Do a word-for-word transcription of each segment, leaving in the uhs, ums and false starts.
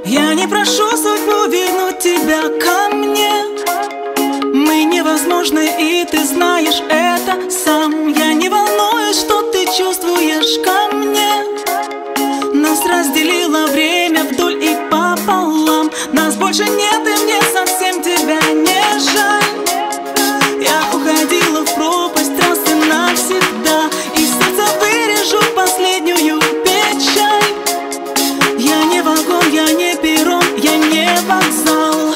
Я не прошу судьбу вернуть тебя ко мне. Мы невозможны, и ты знаешь это сам. Я не волнуюсь, что ты чувствуешь ко мне. Нас разделило время вдоль и пополам. Нас больше нет, и мне совсем тебя не жаль. Я уходила в пропасть раз и навсегда, и в сердце вырежу последнюю печаль. Я не вагон, я не перрон, я не вокзал.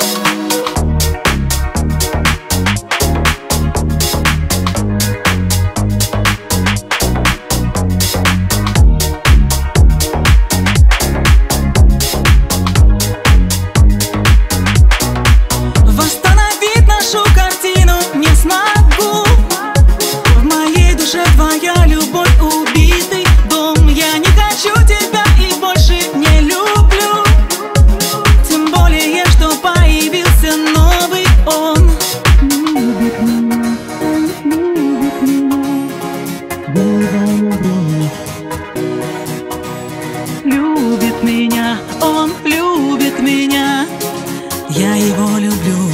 Восстановить нашу картину не смогу. В моей душе твоя любовь, убитый дом. Я не хочу тебя и больше не люблю. Тем более, что появился новый он. Любит меня, он любит меня. Я его люблю.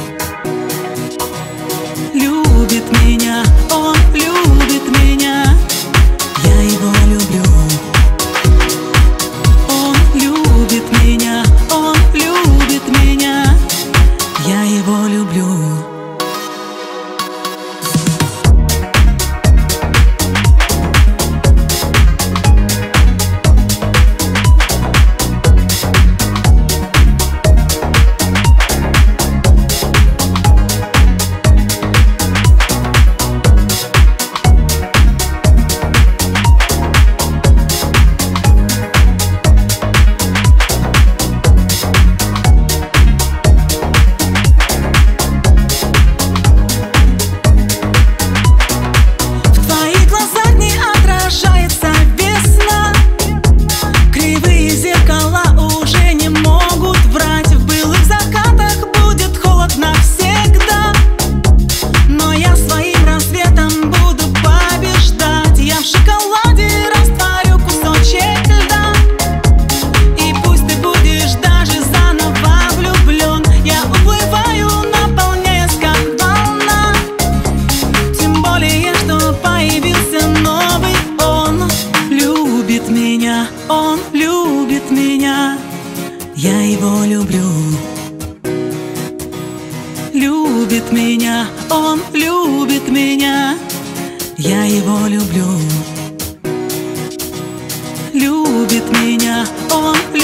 Любит меня, он любит меня. Я его люблю. Он любит меня, он любит меня. Я его люблю. Он любит меня, я его люблю. Любит меня, он любит меня, я его люблю. Любит меня, он любит меня.